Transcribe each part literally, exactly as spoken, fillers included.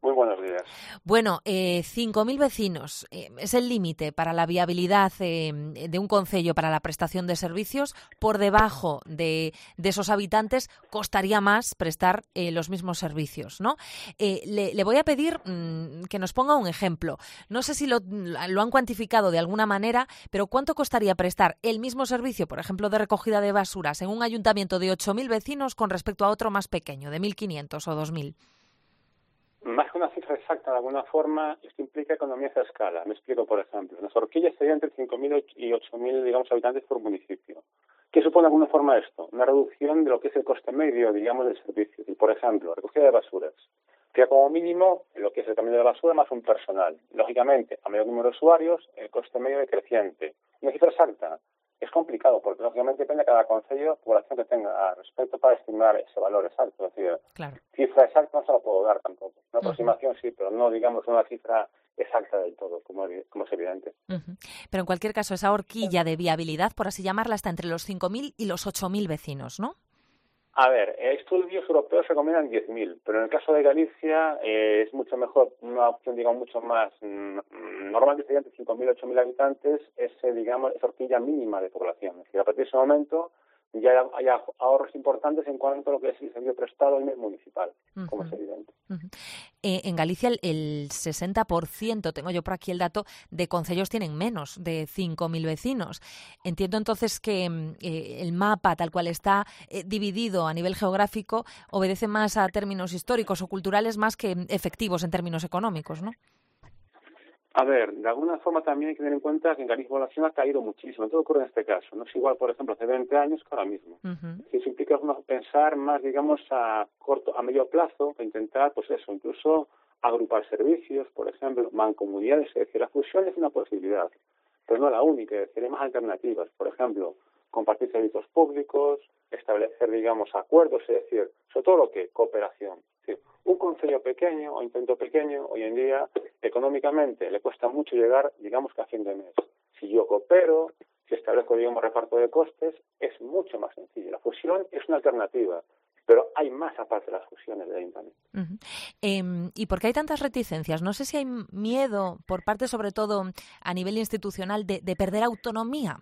Muy buenos días. Bueno, eh, cinco mil vecinos eh, es el límite para la viabilidad eh, de un concello para la prestación de servicios. Por debajo de, de esos habitantes costaría más prestar eh, los mismos servicios, ¿no? Eh, le, le voy a pedir mmm, que nos ponga un ejemplo. No sé si lo, lo han cuantificado de alguna manera, pero ¿cuánto costaría prestar el mismo servicio, por ejemplo, de recogida de basuras en un ayuntamiento de ocho mil vecinos con respecto a otro más pequeño, de mil quinientos o dos mil? Más que una cifra exacta, de alguna forma, esto implica economías a escala. Me explico, por ejemplo. Nuestra horquilla sería entre cinco mil y ocho mil, digamos, habitantes por municipio. ¿Qué supone de alguna forma esto? Una reducción de lo que es el coste medio, digamos, del servicio. Y, por ejemplo, recogida de basuras. Que como mínimo lo que es el camión de basura más un personal. Lógicamente, a mayor número de usuarios, el coste medio es creciente. Una cifra exacta es complicado, porque lógicamente depende de cada concello, población que tenga respecto para estimar ese valor exacto. Es decir, claro. Cifra exacta no se la puedo dar tampoco. Una aproximación uh-huh. sí, pero no, digamos, una cifra exacta del todo, como, como es evidente. Uh-huh. Pero en cualquier caso, esa horquilla de viabilidad, por así llamarla, está entre los cinco mil y los ocho mil vecinos, ¿no? A ver, estudios europeos recomiendan diez mil, pero en el caso de Galicia eh, es mucho mejor, una opción, digamos, mucho más mm, normal, que sería entre cinco mil y ocho mil habitantes, ese, digamos, esa horquilla mínima de población. Es decir, a partir de ese momento ya hay ahorros importantes en cuanto a lo que es el servicio prestado en el municipal, uh-huh. como es evidente. Uh-huh. Eh, en Galicia el, el sesenta por ciento, tengo yo por aquí el dato, de concellos tienen menos de cinco mil vecinos. Entiendo entonces que eh, el mapa tal cual está eh, dividido a nivel geográfico obedece más a términos históricos o culturales más que efectivos en términos económicos, ¿no? A ver, de alguna forma también hay que tener en cuenta que en Galicia la población ha caído muchísimo. Todo ocurre en este caso. No es igual, por ejemplo, hace veinte años que ahora mismo. Uh-huh. Eso implica pensar más, digamos, a corto, a medio plazo, que intentar, pues eso, incluso agrupar servicios, por ejemplo, mancomunidades. Es decir, la fusión es una posibilidad, pero no la única. Es decir, hay más alternativas. Por ejemplo, compartir servicios públicos, establecer, digamos, acuerdos, es decir, sobre todo lo que cooperación. Es decir, un concello pequeño o intento pequeño, hoy en día, económicamente, le cuesta mucho llegar, digamos, que a fin de mes. Si yo coopero, si establezco, digamos, reparto de costes, es mucho más sencillo. La fusión es una alternativa, pero hay más aparte de las fusiones del ayuntamiento. Uh-huh. Eh, ¿Y por qué hay tantas reticencias? No sé si hay miedo, por parte, sobre todo, a nivel institucional, de, de perder autonomía.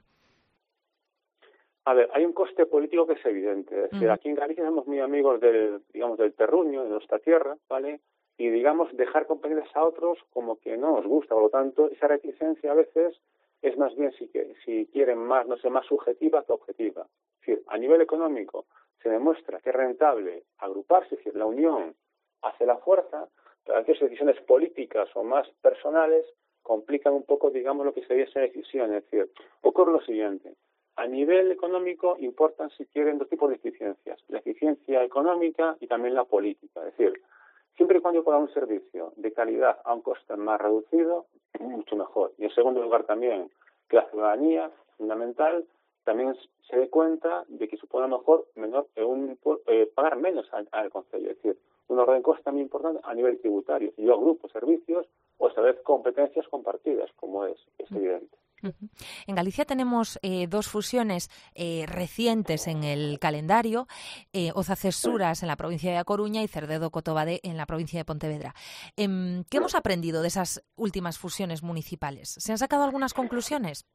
A ver, hay un coste político que es evidente. Es decir, uh-huh. aquí en Galicia somos muy amigos del, digamos, del terruño, de nuestra tierra, ¿vale? Y, digamos, dejar competencias a otros como que no nos gusta. Por lo tanto, esa reticencia a veces es más bien, si, que, si quieren más, no sé, más subjetiva que objetiva. Es decir, a nivel económico se demuestra que es rentable agruparse, es decir, la unión hace la fuerza, pero aquellas decisiones políticas o más personales complican un poco, digamos, lo que sería esa decisión. Es decir, ocurre lo siguiente. A nivel económico importan, si quieren, dos tipos de eficiencias. La eficiencia económica y también la política. Es decir, siempre y cuando yo pueda dar un servicio de calidad a un coste más reducido, mucho mejor. Y en segundo lugar también, que la ciudadanía, fundamental, también se dé cuenta de que supone a lo mejor menor, eh, un, eh, pagar menos al, al concello. Es decir, un orden de coste también importante a nivel tributario. Si yo agrupo servicios o establezco competencias compartidas, como es, es evidente. Uh-huh. En Galicia tenemos eh, dos fusiones eh, recientes en el calendario, eh, Oza-Cesuras en la provincia de A Coruña y Cerdedo-Cotobade en la provincia de Pontevedra. Eh, ¿Qué hemos aprendido de esas últimas fusiones municipales? ¿Se han sacado algunas conclusiones?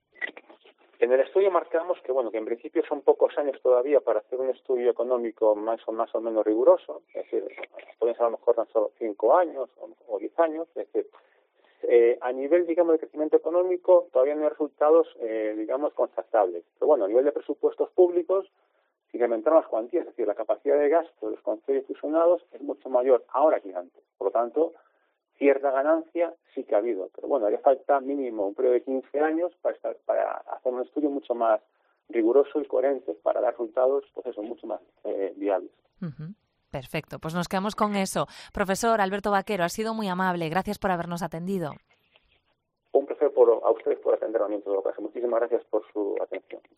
En el estudio marcamos que, bueno, que en principio son pocos años todavía para hacer un estudio económico más o más o menos riguroso, es decir, pueden ser a lo mejor tan solo cinco años o, o diez años, es decir, eh, a nivel, digamos, de crecimiento económico todavía no hay resultados, eh, digamos, constatables. Pero bueno, a nivel de presupuestos públicos, si incrementaron las cuantías, es decir, la capacidad de gasto de los concellos fusionados es mucho mayor ahora que antes. Por lo tanto, cierta ganancia sí que ha habido, pero bueno, haría falta mínimo un periodo de quince años para, estar, para hacer un estudio mucho más riguroso y coherente para dar resultados, pues eso, mucho más eh, viables. Uh-huh. Perfecto, pues nos quedamos con eso. Profesor Alberto Vaquero, ha sido muy amable, gracias por habernos atendido. Un placer por, a ustedes por atenderme en todo caso. Muchísimas gracias por su atención.